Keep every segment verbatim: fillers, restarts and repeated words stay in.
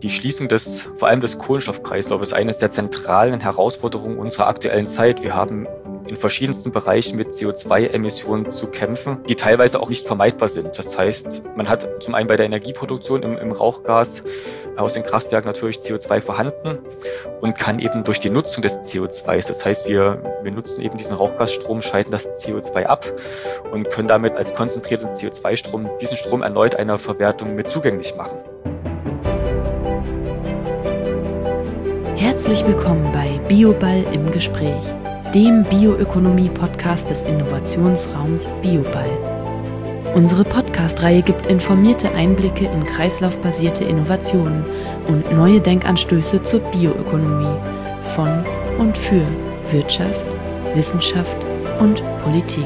Die Schließung des, vor allem des Kohlenstoffkreislaufs, ist eines der zentralen Herausforderungen unserer aktuellen Zeit. Wir haben in verschiedensten Bereichen mit C O zwei Emissionen zu kämpfen, die teilweise auch nicht vermeidbar sind. Das heißt, man hat zum einen bei der Energieproduktion im, im Rauchgas aus den Kraftwerken natürlich C O zwei vorhanden und kann eben durch die Nutzung des C O zwei, das heißt, wir, wir nutzen eben diesen Rauchgasstrom, scheiden das C O zwei ab und können damit als konzentrierten C O zwei Strom diesen Strom erneut einer Verwertung mit zugänglich machen. Herzlich willkommen bei Bioball im Gespräch, dem Bioökonomie-Podcast des Innovationsraums Bioball. Unsere Podcast-Reihe gibt informierte Einblicke in kreislaufbasierte Innovationen und neue Denkanstöße zur Bioökonomie von und für Wirtschaft, Wissenschaft und Politik.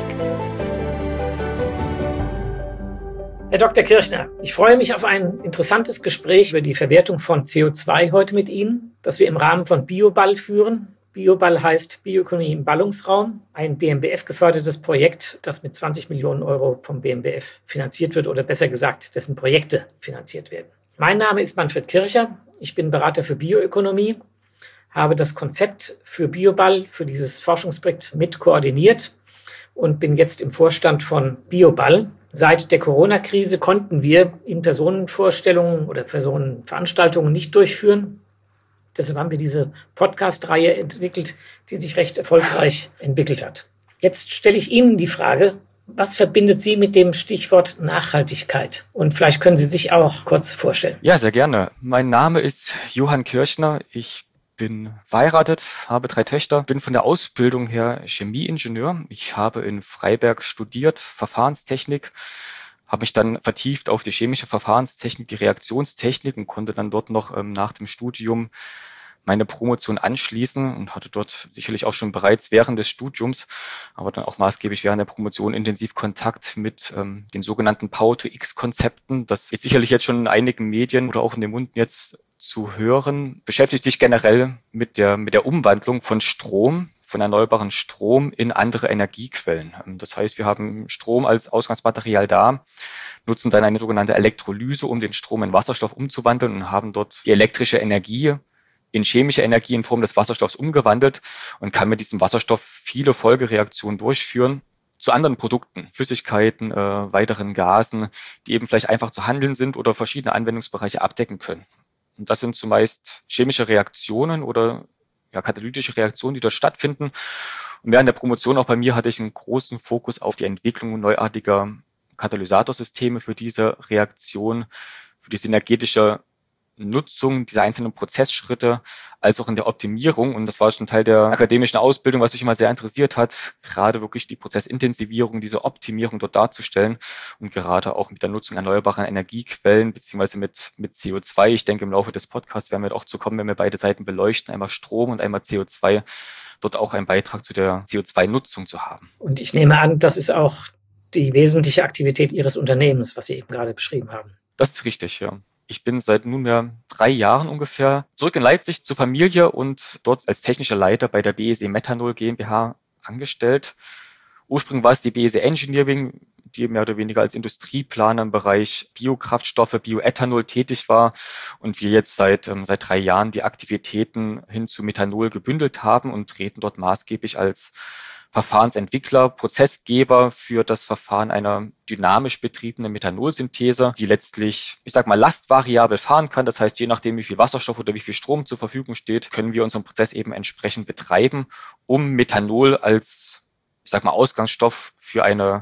Herr Doktor Kirchner, ich freue mich auf ein interessantes Gespräch über die Verwertung von C O zwei heute mit Ihnen, das wir im Rahmen von Bioball führen. Bioball heißt Bioökonomie im Ballungsraum, ein B M B F-gefördertes Projekt, das mit zwanzig Millionen Euro vom B M B F finanziert wird oder besser gesagt, dessen Projekte finanziert werden. Mein Name ist Manfred Kircher, ich bin Berater für Bioökonomie, habe das Konzept für Bioball, für dieses Forschungsprojekt mit koordiniert und bin jetzt im Vorstand von Bioball. Seit der Corona-Krise konnten wir in Personenvorstellungen oder Personenveranstaltungen nicht durchführen. Deshalb haben wir diese Podcast-Reihe entwickelt, die sich recht erfolgreich entwickelt hat. Jetzt stelle ich Ihnen die Frage, was verbindet Sie mit dem Stichwort Nachhaltigkeit? Und vielleicht können Sie sich auch kurz vorstellen. Ja, sehr gerne. Mein Name ist Johann Kirchner. Ich bin verheiratet, habe drei Töchter, bin von der Ausbildung her Chemieingenieur. Ich habe in Freiberg studiert, Verfahrenstechnik, habe mich dann vertieft auf die chemische Verfahrenstechnik, die Reaktionstechnik und konnte dann dort noch ähm, nach dem Studium meine Promotion anschließen und hatte dort sicherlich auch schon bereits während des Studiums, aber dann auch maßgeblich während der Promotion intensiv Kontakt mit ähm, den sogenannten Power-to-X-Konzepten. Das ist sicherlich jetzt schon in einigen Medien oder auch in den Munden jetzt zu hören, beschäftigt sich generell mit der, mit der Umwandlung von Strom, von erneuerbaren Strom in andere Energiequellen. Das heißt, wir haben Strom als Ausgangsmaterial da, nutzen dann eine sogenannte Elektrolyse, um den Strom in Wasserstoff umzuwandeln und haben dort die elektrische Energie in chemische Energie in Form des Wasserstoffs umgewandelt und kann mit diesem Wasserstoff viele Folgereaktionen durchführen zu anderen Produkten, Flüssigkeiten, äh, weiteren Gasen, die eben vielleicht einfach zu handeln sind oder verschiedene Anwendungsbereiche abdecken können. Und das sind zumeist chemische Reaktionen oder ja, katalytische Reaktionen, die dort stattfinden. Und während der Promotion auch bei mir hatte ich einen großen Fokus auf die Entwicklung neuartiger Katalysatorsysteme für diese Reaktion, für die synergetische Nutzung dieser einzelnen Prozessschritte, als auch in der Optimierung. Und das war schon Teil der akademischen Ausbildung, was mich immer sehr interessiert hat, gerade wirklich die Prozessintensivierung, diese Optimierung dort darzustellen und gerade auch mit der Nutzung erneuerbarer Energiequellen beziehungsweise mit, mit C O zwei. Ich denke, im Laufe des Podcasts werden wir auch zu kommen, wenn wir beide Seiten beleuchten, einmal Strom und einmal C O zwei, dort auch einen Beitrag zu der C O zwei Nutzung zu haben. Und ich nehme an, das ist auch die wesentliche Aktivität Ihres Unternehmens, was Sie eben gerade beschrieben haben. Das ist richtig, ja. Ich bin seit nunmehr drei Jahren ungefähr zurück in Leipzig zur Familie und dort als technischer Leiter bei der B S E Methanol GmbH angestellt. Ursprünglich war es die B S E Engineering, die mehr oder weniger als Industrieplaner im Bereich Biokraftstoffe, Bioethanol tätig war und wir jetzt seit, ähm, seit drei Jahren die Aktivitäten hin zu Methanol gebündelt haben und treten dort maßgeblich als Verfahrensentwickler, Prozessgeber für das Verfahren einer dynamisch betriebenen Methanolsynthese, die letztlich, ich sag mal, lastvariabel fahren kann. Das heißt, je nachdem, wie viel Wasserstoff oder wie viel Strom zur Verfügung steht, können wir unseren Prozess eben entsprechend betreiben, um Methanol als, ich sag mal, Ausgangsstoff für eine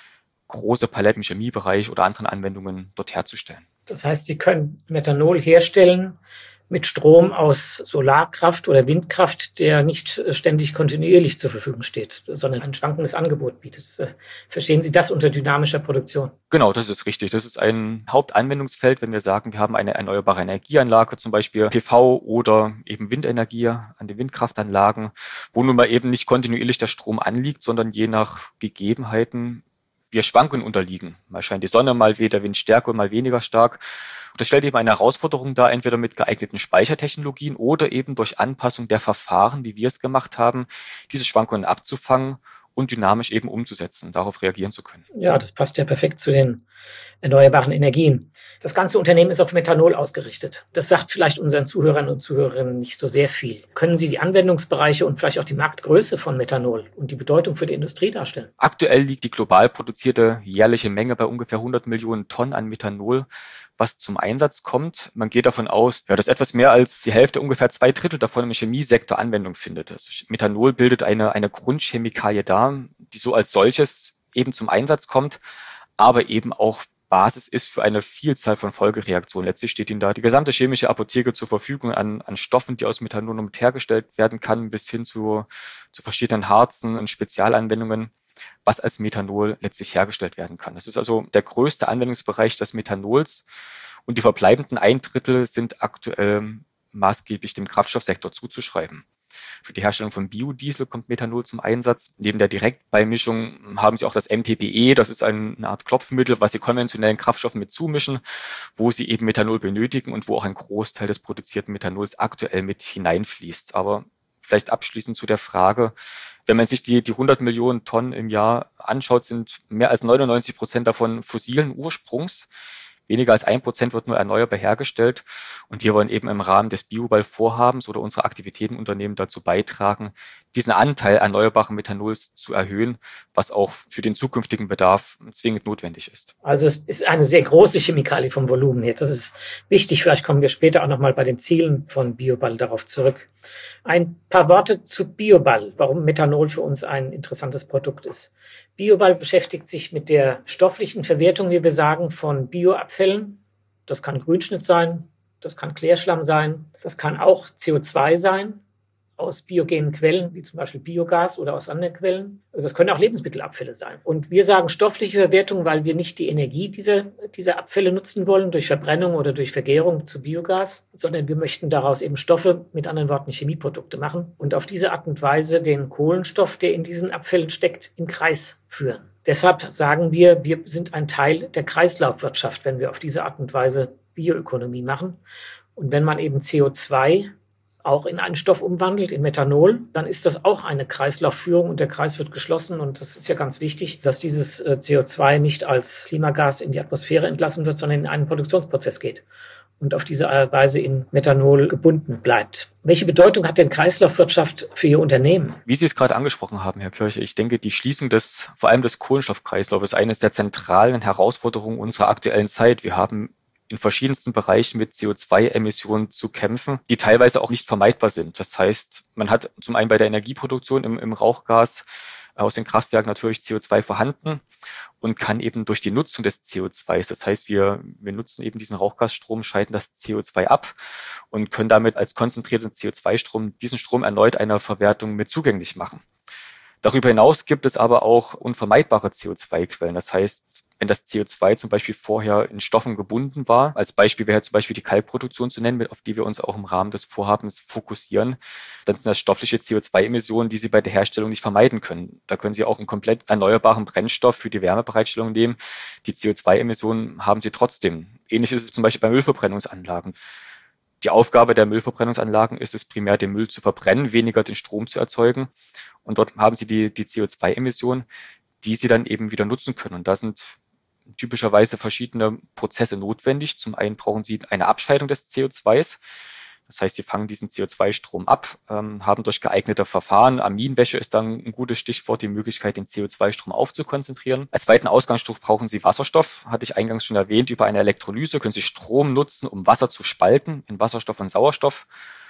große Palette im Chemiebereich oder anderen Anwendungen dort herzustellen. Das heißt, Sie können Methanol herstellen mit Strom aus Solarkraft oder Windkraft, der nicht ständig kontinuierlich zur Verfügung steht, sondern ein schwankendes Angebot bietet. Verstehen Sie das unter dynamischer Produktion? Genau, das ist richtig. Das ist ein Hauptanwendungsfeld, wenn wir sagen, wir haben eine erneuerbare Energieanlage, zum Beispiel P V oder eben Windenergie an den Windkraftanlagen, wo nun mal eben nicht kontinuierlich der Strom anliegt, sondern je nach Gegebenheiten wir Schwankungen unterliegen. Mal scheint die Sonne, mal weht der Wind stärker, mal weniger stark. Und das stellt eben eine Herausforderung dar, entweder mit geeigneten Speichertechnologien oder eben durch Anpassung der Verfahren, wie wir es gemacht haben, diese Schwankungen abzufangen und dynamisch eben umzusetzen und darauf reagieren zu können. Ja, das passt ja perfekt zu den erneuerbaren Energien. Das ganze Unternehmen ist auf Methanol ausgerichtet. Das sagt vielleicht unseren Zuhörern und Zuhörerinnen nicht so sehr viel. Können Sie die Anwendungsbereiche und vielleicht auch die Marktgröße von Methanol und die Bedeutung für die Industrie darstellen? Aktuell liegt die global produzierte jährliche Menge bei ungefähr hundert Millionen Tonnen an Methanol, was zum Einsatz kommt. Man geht davon aus, ja, dass etwas mehr als die Hälfte, ungefähr zwei Drittel davon im Chemiesektor Anwendung findet. Also Methanol bildet eine, eine Grundchemikalie dar, die so als solches eben zum Einsatz kommt, aber eben auch Basis ist für eine Vielzahl von Folgereaktionen. Letztlich steht Ihnen da die gesamte chemische Apotheke zur Verfügung an, an Stoffen, die aus Methanol mit hergestellt werden kann, bis hin zu, zu verschiedenen Harzen und Spezialanwendungen, was als Methanol letztlich hergestellt werden kann. Das ist also der größte Anwendungsbereich des Methanols und die verbleibenden ein Drittel sind aktuell maßgeblich dem Kraftstoffsektor zuzuschreiben. Für die Herstellung von Biodiesel kommt Methanol zum Einsatz. Neben der Direktbeimischung haben sie auch das M T B E, das ist eine Art Klopfmittel, was sie konventionellen Kraftstoffen mit zumischen, wo sie eben Methanol benötigen und wo auch ein Großteil des produzierten Methanols aktuell mit hineinfließt. Aber vielleicht abschließend zu der Frage, wenn man sich die, die hundert Millionen Tonnen im Jahr anschaut, sind mehr als neunundneunzig Prozent davon fossilen Ursprungs. Weniger als ein Prozent wird nur erneuerbar hergestellt. Und wir wollen eben im Rahmen des Bioball-Vorhabens oder unserer Aktivitätenunternehmen dazu beitragen, diesen Anteil erneuerbaren Methanols zu erhöhen, was auch für den zukünftigen Bedarf zwingend notwendig ist. Also es ist eine sehr große Chemikalie vom Volumen her. Das ist wichtig. Vielleicht kommen wir später auch nochmal bei den Zielen von Bioball darauf zurück. Ein paar Worte zu Bioball, warum Methanol für uns ein interessantes Produkt ist. Bioball beschäftigt sich mit der stofflichen Verwertung, wie wir sagen, von Bioabfällen. Das kann Grünschnitt sein, das kann Klärschlamm sein, das kann auch C O zwei sein aus biogenen Quellen, wie zum Beispiel Biogas oder aus anderen Quellen. Das können auch Lebensmittelabfälle sein. Und wir sagen stoffliche Verwertung, weil wir nicht die Energie dieser, dieser Abfälle nutzen wollen, durch Verbrennung oder durch Vergärung zu Biogas, sondern wir möchten daraus eben Stoffe, mit anderen Worten Chemieprodukte machen und auf diese Art und Weise den Kohlenstoff, der in diesen Abfällen steckt, im Kreis führen. Deshalb sagen wir, wir sind ein Teil der Kreislaufwirtschaft, wenn wir auf diese Art und Weise Bioökonomie machen. Und wenn man eben C O zwei auch in einen Stoff umwandelt, in Methanol, dann ist das auch eine Kreislaufführung und der Kreis wird geschlossen. Und das ist ja ganz wichtig, dass dieses C O zwei nicht als Klimagas in die Atmosphäre entlassen wird, sondern in einen Produktionsprozess geht und auf diese Weise in Methanol gebunden bleibt. Welche Bedeutung hat denn Kreislaufwirtschaft für Ihr Unternehmen? Wie Sie es gerade angesprochen haben, Herr Kirche, ich denke, die Schließung des, vor allem des Kohlenstoffkreislaufs ist eines der zentralen Herausforderungen unserer aktuellen Zeit. Wir haben in verschiedensten Bereichen mit C O zwei Emissionen zu kämpfen, die teilweise auch nicht vermeidbar sind. Das heißt, man hat zum einen bei der Energieproduktion im, im Rauchgas aus den Kraftwerken natürlich C O zwei vorhanden und kann eben durch die Nutzung des C O zwei, das heißt, wir, wir nutzen eben diesen Rauchgasstrom, scheiden das C O zwei ab und können damit als konzentrierten C O zwei Strom diesen Strom erneut einer Verwertung mit zugänglich machen. Darüber hinaus gibt es aber auch unvermeidbare C O zwei Quellen. Das heißt, wenn das C O zwei zum Beispiel vorher in Stoffen gebunden war, als Beispiel wäre zum Beispiel die Kalkproduktion zu nennen, auf die wir uns auch im Rahmen des Vorhabens fokussieren, dann sind das stoffliche C O zwei Emissionen, die Sie bei der Herstellung nicht vermeiden können. Da können Sie auch einen komplett erneuerbaren Brennstoff für die Wärmebereitstellung nehmen. Die C O zwei Emissionen haben Sie trotzdem. Ähnlich ist es zum Beispiel bei Müllverbrennungsanlagen. Die Aufgabe der Müllverbrennungsanlagen ist es primär, den Müll zu verbrennen, weniger den Strom zu erzeugen. Und dort haben Sie die, die C O zwei Emissionen, die Sie dann eben wieder nutzen können. Und da sind typischerweise verschiedene Prozesse notwendig. Zum einen brauchen Sie eine Abscheidung des C O zwei. Das heißt, Sie fangen diesen C O zwei Strom ab, ähm, haben durch geeignete Verfahren, Aminwäsche ist dann ein gutes Stichwort, die Möglichkeit, den C O zwei Strom aufzukonzentrieren. Als zweiten Ausgangsstoff brauchen Sie Wasserstoff, hatte ich eingangs schon erwähnt. Über eine Elektrolyse können Sie Strom nutzen, um Wasser zu spalten in Wasserstoff und Sauerstoff.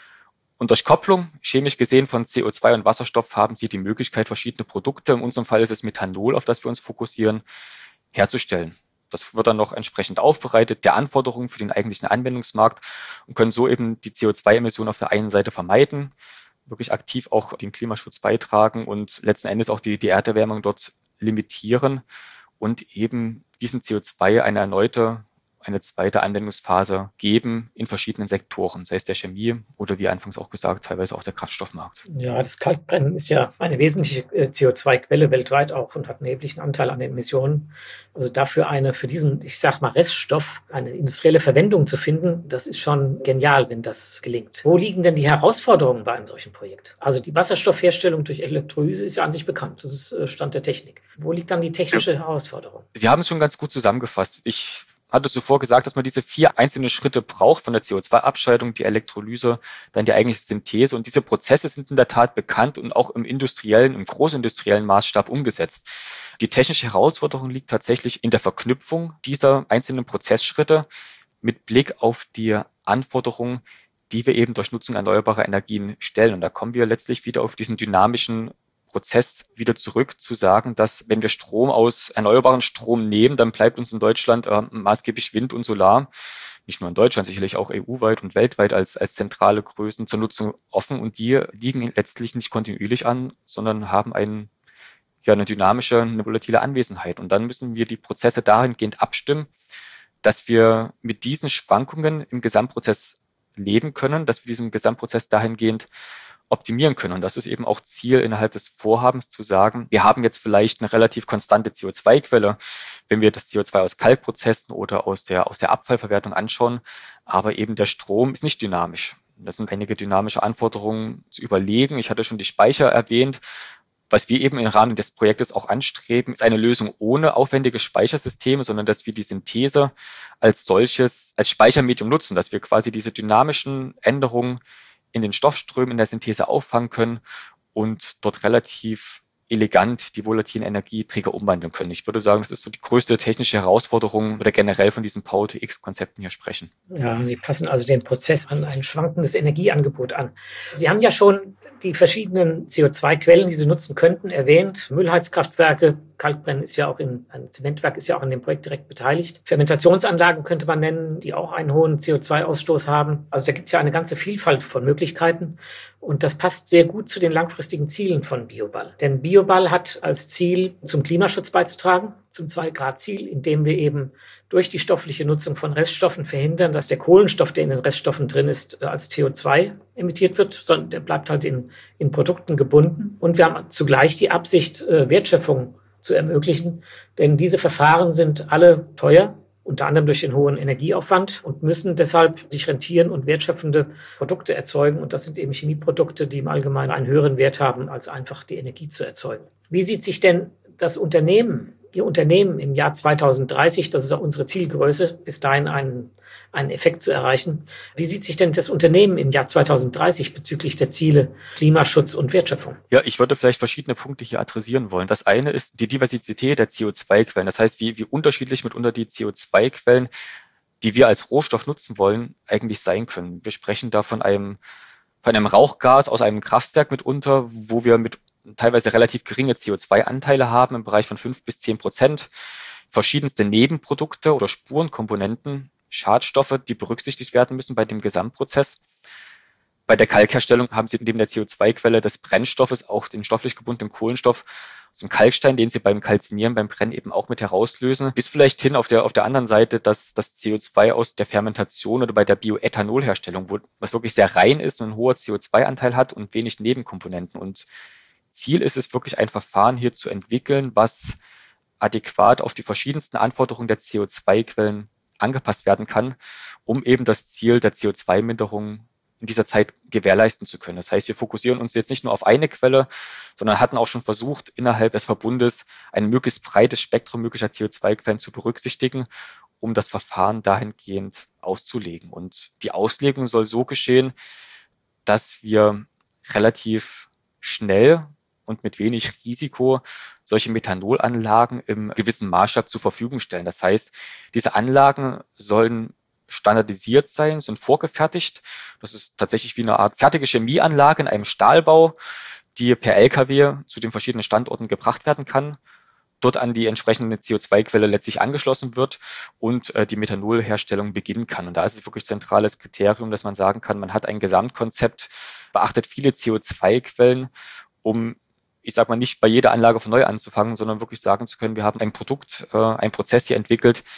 Und durch Kopplung, chemisch gesehen von C O zwei und Wasserstoff, haben Sie die Möglichkeit, verschiedene Produkte, in unserem Fall ist es Methanol, auf das wir uns fokussieren, herzustellen. Das wird dann noch entsprechend aufbereitet, der Anforderungen für den eigentlichen Anwendungsmarkt und können so eben die C O zwei Emissionen auf der einen Seite vermeiden, wirklich aktiv auch den Klimaschutz beitragen und letzten Endes auch die, die Erderwärmung dort limitieren und eben diesen C O zwei eine erneute eine zweite Anwendungsphase geben in verschiedenen Sektoren, sei es der Chemie oder wie anfangs auch gesagt, teilweise auch der Kraftstoffmarkt. Ja, das Kalkbrennen ist ja eine wesentliche C O zwei Quelle weltweit auch und hat einen erheblichen Anteil an den Emissionen. Also dafür eine, für diesen, ich sag mal, Reststoff, eine industrielle Verwendung zu finden, das ist schon genial, wenn das gelingt. Wo liegen denn die Herausforderungen bei einem solchen Projekt? Also die Wasserstoffherstellung durch Elektrolyse ist ja an sich bekannt. Das ist Stand der Technik. Wo liegt dann die technische Herausforderung? Sie haben es schon ganz gut zusammengefasst. Ich hatte zuvor gesagt, dass man diese vier einzelnen Schritte braucht, von der C O zwei Abscheidung, die Elektrolyse, dann die eigentliche Synthese. Und diese Prozesse sind in der Tat bekannt und auch im industriellen, im großindustriellen Maßstab umgesetzt. Die technische Herausforderung liegt tatsächlich in der Verknüpfung dieser einzelnen Prozessschritte mit Blick auf die Anforderungen, die wir eben durch Nutzung erneuerbarer Energien stellen. Und da kommen wir letztlich wieder auf diesen dynamischen Prozess wieder zurück, zu sagen, dass wenn wir Strom aus erneuerbaren Strom nehmen, dann bleibt uns in Deutschland äh, maßgeblich Wind und Solar, nicht nur in Deutschland, sicherlich auch E U-weit und weltweit als, als zentrale Größen zur Nutzung offen, und die liegen letztlich nicht kontinuierlich an, sondern haben einen, ja, eine dynamische, eine volatile Anwesenheit. Und dann müssen wir die Prozesse dahingehend abstimmen, dass wir mit diesen Schwankungen im Gesamtprozess leben können, dass wir diesen Gesamtprozess dahingehend optimieren können. Und das ist eben auch Ziel innerhalb des Vorhabens, zu sagen, wir haben jetzt vielleicht eine relativ konstante C O zwei Quelle, wenn wir das C O zwei aus Kalkprozessen oder aus der, aus der Abfallverwertung anschauen, aber eben der Strom ist nicht dynamisch. Das sind einige dynamische Anforderungen zu überlegen. Ich hatte schon die Speicher erwähnt. Was wir eben im Rahmen des Projektes auch anstreben, ist eine Lösung ohne aufwendige Speichersysteme, sondern dass wir die Synthese als solches, als Speichermedium nutzen, dass wir quasi diese dynamischen Änderungen in den Stoffströmen in der Synthese auffangen können und dort relativ elegant die volatilen Energieträger umwandeln können. Ich würde sagen, das ist so die größte technische Herausforderung oder generell von diesen Power to X-Konzepten hier sprechen. Ja, Sie passen also den Prozess an ein schwankendes Energieangebot an. Sie haben ja schon die verschiedenen C O zwei Quellen, die Sie nutzen könnten, erwähnt. Müllheizkraftwerke, Kalkbrennen ist ja auch in, ein Zementwerk ist ja auch an dem Projekt direkt beteiligt. Fermentationsanlagen könnte man nennen, die auch einen hohen C O zwei Ausstoß haben. Also da gibt es ja eine ganze Vielfalt von Möglichkeiten. Und das passt sehr gut zu den langfristigen Zielen von BioBall. Denn BioBall hat als Ziel, zum Klimaschutz beizutragen, zum zwei Grad Ziel, indem wir eben durch die stoffliche Nutzung von Reststoffen verhindern, dass der Kohlenstoff, der in den Reststoffen drin ist, als C O zwei emittiert wird, sondern der bleibt halt in, in Produkten gebunden. Und wir haben zugleich die Absicht, Wertschöpfung zu ermöglichen, denn diese Verfahren sind alle teuer, unter anderem durch den hohen Energieaufwand, und müssen deshalb sich rentieren und wertschöpfende Produkte erzeugen. Und das sind eben Chemieprodukte, die im Allgemeinen einen höheren Wert haben, als einfach die Energie zu erzeugen. Wie sieht sich denn das Unternehmen, Ihr Unternehmen im Jahr zweitausenddreißig, das ist auch unsere Zielgröße, bis dahin einen, einen Effekt zu erreichen. Wie sieht sich denn das Unternehmen im Jahr zweitausenddreißig bezüglich der Ziele Klimaschutz und Wertschöpfung? Ja, ich würde vielleicht verschiedene Punkte hier adressieren wollen. Das eine ist die Diversität der C O zwei Quellen. Das heißt, wie, wie unterschiedlich mitunter die C O zwei Quellen, die wir als Rohstoff nutzen wollen, eigentlich sein können. Wir sprechen da von einem, von einem Rauchgas aus einem Kraftwerk mitunter, wo wir mit teilweise relativ geringe C O zwei Anteile haben, im Bereich von fünf bis zehn Prozent. Verschiedenste Nebenprodukte oder Spurenkomponenten, Schadstoffe, die berücksichtigt werden müssen bei dem Gesamtprozess. Bei der Kalkherstellung haben Sie neben der C O zwei Quelle des Brennstoffes auch den stofflich gebundenen Kohlenstoff aus dem Kalkstein, den Sie beim Kalzinieren, beim Brennen eben auch mit herauslösen. Bis vielleicht hin auf der, auf der anderen Seite, dass das C O zwei aus der Fermentation oder bei der Bioethanolherstellung, wo, was wirklich sehr rein ist und ein hoher C O zwei Anteil hat und wenig Nebenkomponenten. Und Ziel ist es wirklich, ein Verfahren hier zu entwickeln, was adäquat auf die verschiedensten Anforderungen der C O zwei Quellen angepasst werden kann, um eben das Ziel der C O zwei Minderung in dieser Zeit gewährleisten zu können. Das heißt, wir fokussieren uns jetzt nicht nur auf eine Quelle, sondern hatten auch schon versucht, innerhalb des Verbundes ein möglichst breites Spektrum möglicher C O zwei Quellen zu berücksichtigen, um das Verfahren dahingehend auszulegen. Und die Auslegung soll so geschehen, dass wir relativ schnell und mit wenig Risiko solche Methanolanlagen im gewissen Maßstab zur Verfügung stellen. Das heißt, diese Anlagen sollen standardisiert sein, sind vorgefertigt. Das ist tatsächlich wie eine Art fertige Chemieanlage in einem Stahlbau, die per L K W zu den verschiedenen Standorten gebracht werden kann, dort an die entsprechende C O zwei Quelle letztlich angeschlossen wird und äh, die Methanolherstellung beginnen kann. Und da ist es wirklich zentrales Kriterium, dass man sagen kann, man hat ein Gesamtkonzept, beachtet viele C O zwei Quellen, um, ich sag mal, nicht bei jeder Anlage von neu anzufangen, sondern wirklich sagen zu können, wir haben ein Produkt, äh, ein Prozess hier entwickelt,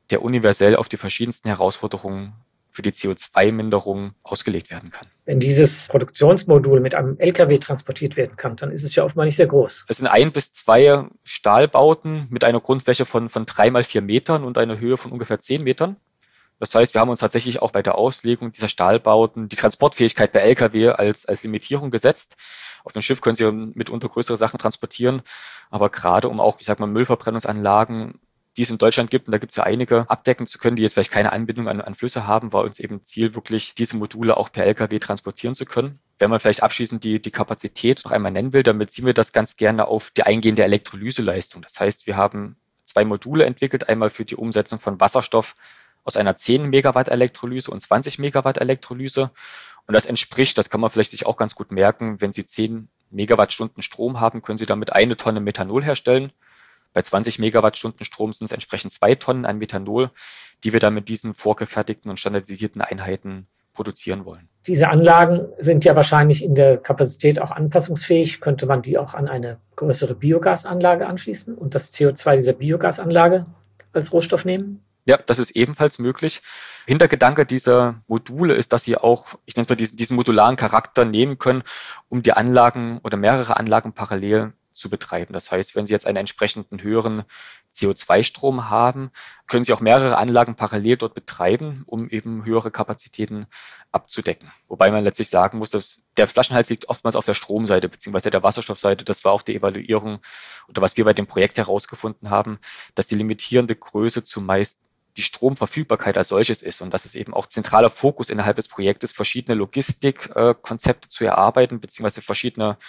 der universell auf die verschiedensten Herausforderungen für die C O zwei Minderung ausgelegt werden kann. Wenn dieses Produktionsmodul mit einem L K W transportiert werden kann, dann ist es ja offenbar nicht sehr groß. Es sind ein bis zwei Stahlbauten mit einer Grundfläche von, von drei mal vier Metern und einer Höhe von ungefähr zehn Metern. Das heißt, wir haben uns tatsächlich auch bei der Auslegung dieser Stahlbauten die Transportfähigkeit per L K W als, als Limitierung gesetzt. Auf dem Schiff können Sie mitunter größere Sachen transportieren, aber gerade um auch, ich sag mal, Müllverbrennungsanlagen, die es in Deutschland gibt, und da gibt es ja einige, abdecken zu können, die jetzt vielleicht keine Anbindung an, an Flüsse haben, war uns eben Ziel, wirklich diese Module auch per L K W transportieren zu können. Wenn man vielleicht abschließend die, die Kapazität noch einmal nennen will, dann beziehen wir das ganz gerne auf die eingehende Elektrolyseleistung. Das heißt, wir haben zwei Module entwickelt, einmal für die Umsetzung von Wasserstoff aus einer zehn Megawatt Elektrolyse und zwanzig Megawatt Elektrolyse. Und das entspricht, das kann man vielleicht sich auch ganz gut merken, wenn Sie zehn Megawattstunden Strom haben, können Sie damit eine Tonne Methanol herstellen. Bei zwanzig Megawattstunden Strom sind es entsprechend zwei Tonnen an Methanol, die wir dann mit diesen vorgefertigten und standardisierten Einheiten produzieren wollen. Diese Anlagen sind ja wahrscheinlich in der Kapazität auch anpassungsfähig. Könnte man die auch an eine größere Biogasanlage anschließen und das C O zwei dieser Biogasanlage als Rohstoff nehmen? Ja, das ist ebenfalls möglich. Hintergedanke dieser Module ist, dass Sie auch, ich nenne es mal diesen, diesen modularen Charakter nehmen können, um die Anlagen oder mehrere Anlagen parallel zu betreiben. Das heißt, wenn Sie jetzt einen entsprechenden höheren C O zwei Strom haben, können Sie auch mehrere Anlagen parallel dort betreiben, um eben höhere Kapazitäten abzudecken. Wobei man letztlich sagen muss, dass der Flaschenhals liegt oftmals auf der Stromseite beziehungsweise der Wasserstoffseite. Das war auch die Evaluierung oder was wir bei dem Projekt herausgefunden haben, dass die limitierende Größe zumeist die Stromverfügbarkeit als solches ist und dass es eben auch zentraler Fokus innerhalb des Projektes verschiedene Logistikkonzepte zu erarbeiten beziehungsweise verschiedene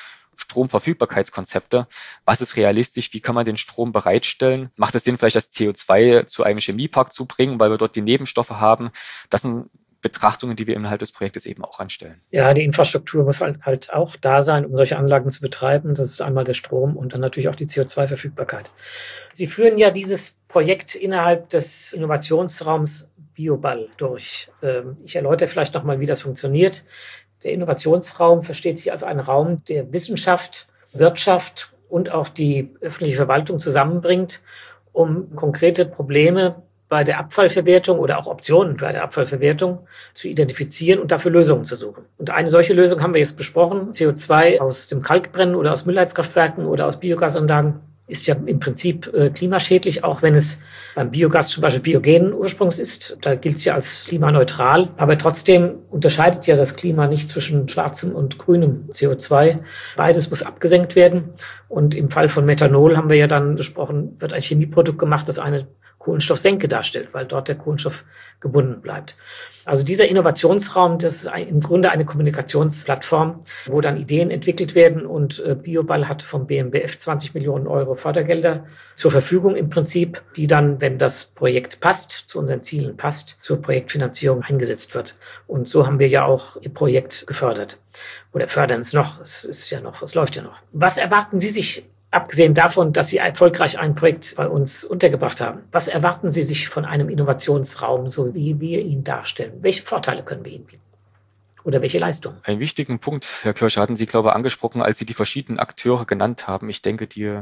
Stromverfügbarkeitskonzepte. Was ist realistisch? Wie kann man den Strom bereitstellen? Macht es Sinn, vielleicht das C O zwei zu einem Chemiepark zu bringen, weil wir dort die Nebenstoffe haben? Das sind Betrachtungen, die wir innerhalb des Projektes eben auch anstellen. Ja, die Infrastruktur muss halt, halt auch da sein, um solche Anlagen zu betreiben. Das ist einmal der Strom und dann natürlich auch die C O zwei Verfügbarkeit. Sie führen ja dieses Projekt innerhalb des Innovationsraums BioBall durch. Ich erläutere vielleicht nochmal, wie das funktioniert. Der Innovationsraum versteht sich als ein Raum, der Wissenschaft, Wirtschaft und auch die öffentliche Verwaltung zusammenbringt, um konkrete Probleme bei der Abfallverwertung oder auch Optionen bei der Abfallverwertung zu identifizieren und dafür Lösungen zu suchen. Und eine solche Lösung haben wir jetzt besprochen. C O zwei aus dem Kalkbrennen oder aus Müllheizkraftwerken oder aus Biogasanlagen ist ja im Prinzip äh, klimaschädlich, auch wenn es beim Biogas zum Beispiel biogenen Ursprungs ist. Da gilt es ja als klimaneutral. Aber trotzdem unterscheidet ja das Klima nicht zwischen schwarzem und grünem C O zwei. Beides muss abgesenkt werden. Und im Fall von Methanol haben wir ja dann besprochen, wird ein Chemieprodukt gemacht, das eine Kohlenstoffsenke darstellt, weil dort der Kohlenstoff gebunden bleibt. Also dieser Innovationsraum, das ist ein, im Grunde eine Kommunikationsplattform, wo dann Ideen entwickelt werden und äh, BioBall hat vom B M B F zwanzig Millionen Euro Fördergelder zur Verfügung im Prinzip, die dann, wenn das Projekt passt, zu unseren Zielen passt, zur Projektfinanzierung eingesetzt wird. Und so haben wir ja auch Ihr Projekt gefördert. Oder fördern es noch, es ist ja noch, es läuft ja noch. Was erwarten Sie sich, abgesehen davon, dass Sie erfolgreich ein Projekt bei uns untergebracht haben, was erwarten Sie sich von einem Innovationsraum, so wie wir ihn darstellen? Welche Vorteile können wir Ihnen bieten? Oder welche Leistungen? Einen wichtigen Punkt, Herr Kircher, hatten Sie, glaube ich, angesprochen, als Sie die verschiedenen Akteure genannt haben. Ich denke, die,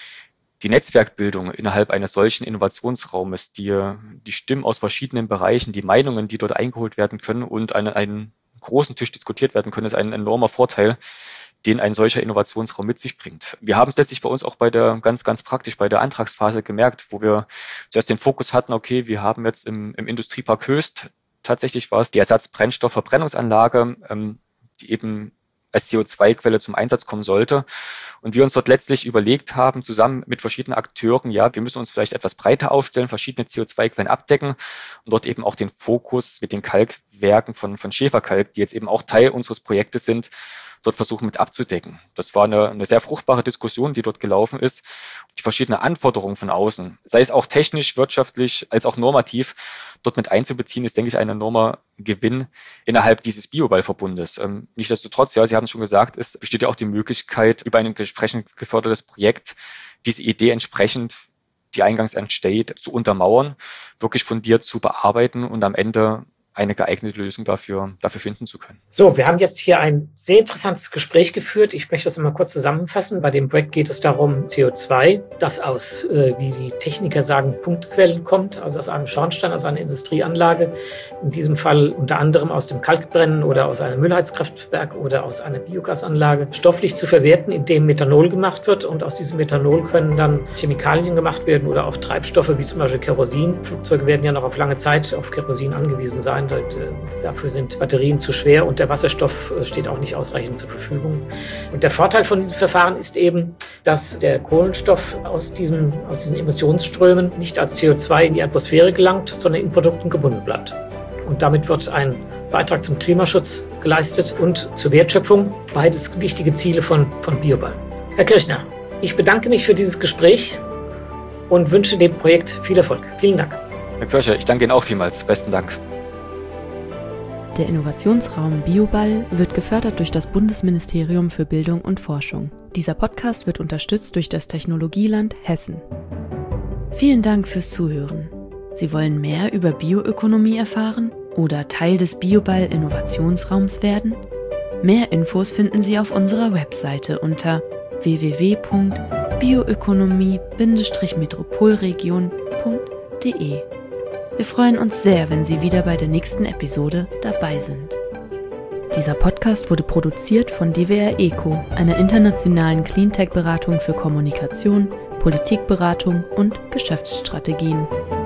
die Netzwerkbildung innerhalb eines solchen Innovationsraumes, die, die Stimmen aus verschiedenen Bereichen, die Meinungen, die dort eingeholt werden können und an einem großen Tisch diskutiert werden können, ist ein enormer Vorteil, den ein solcher Innovationsraum mit sich bringt. Wir haben es letztlich bei uns auch bei der, ganz, ganz praktisch bei der Antragsphase gemerkt, wo wir zuerst den Fokus hatten, okay, wir haben jetzt im, im Industriepark Höchst, tatsächlich war es die Ersatzbrennstoffverbrennungsanlage, ähm, die eben als C O zwei Quelle zum Einsatz kommen sollte. Und wir uns dort letztlich überlegt haben, zusammen mit verschiedenen Akteuren, ja, wir müssen uns vielleicht etwas breiter aufstellen, verschiedene C O zwei Quellen abdecken und dort eben auch den Fokus mit den Kalkwerken von, von Schäferkalk, die jetzt eben auch Teil unseres Projektes sind, dort versuchen mit abzudecken. Das war eine, eine sehr fruchtbare Diskussion, die dort gelaufen ist. Die verschiedenen Anforderungen von außen, sei es auch technisch, wirtschaftlich, als auch normativ, dort mit einzubeziehen, ist, denke ich, ein enormer Gewinn innerhalb dieses BioBall-Verbundes. Ähm, nichtsdestotrotz, ja, Sie haben es schon gesagt, es besteht ja auch die Möglichkeit, über ein entsprechend gefördertes Projekt diese Idee entsprechend, die eingangs entsteht, zu untermauern, wirklich fundiert zu bearbeiten und am Ende eine geeignete Lösung dafür, dafür finden zu können. So, wir haben jetzt hier ein sehr interessantes Gespräch geführt. Ich möchte das mal kurz zusammenfassen. Bei dem Projekt geht es darum, C O zwei, das aus, äh, wie die Techniker sagen, Punktquellen kommt, also aus einem Schornstein, aus einer Industrieanlage. In diesem Fall unter anderem aus dem Kalkbrennen oder aus einem Müllheizkraftwerk oder aus einer Biogasanlage, stofflich zu verwerten, indem Methanol gemacht wird. Und aus diesem Methanol können dann Chemikalien gemacht werden oder auch Treibstoffe, wie zum Beispiel Kerosin. Flugzeuge werden ja noch auf lange Zeit auf Kerosin angewiesen sein. Dafür sind Batterien zu schwer und der Wasserstoff steht auch nicht ausreichend zur Verfügung. Und der Vorteil von diesem Verfahren ist eben, dass der Kohlenstoff aus, diesem, aus diesen Emissionsströmen nicht als C O zwei in die Atmosphäre gelangt, sondern in Produkten gebunden bleibt. Und damit wird ein Beitrag zum Klimaschutz geleistet und zur Wertschöpfung. Beides wichtige Ziele von, von Bioball. Herr Kirchner, ich bedanke mich für dieses Gespräch und wünsche dem Projekt viel Erfolg. Vielen Dank. Herr Kircher, ich danke Ihnen auch vielmals. Besten Dank. Der Innovationsraum Bioball wird gefördert durch das Bundesministerium für Bildung und Forschung. Dieser Podcast wird unterstützt durch das Technologieland Hessen. Vielen Dank fürs Zuhören. Sie wollen mehr über Bioökonomie erfahren oder Teil des Bioball Innovationsraums werden? Mehr Infos finden Sie auf unserer Webseite unter w w w punkt bioökonomie Bindestrich metropolregion punkt d e. Wir freuen uns sehr, wenn Sie wieder bei der nächsten Episode dabei sind. Dieser Podcast wurde produziert von D W R ECO, einer internationalen Cleantech-Beratung für Kommunikation, Politikberatung und Geschäftsstrategien.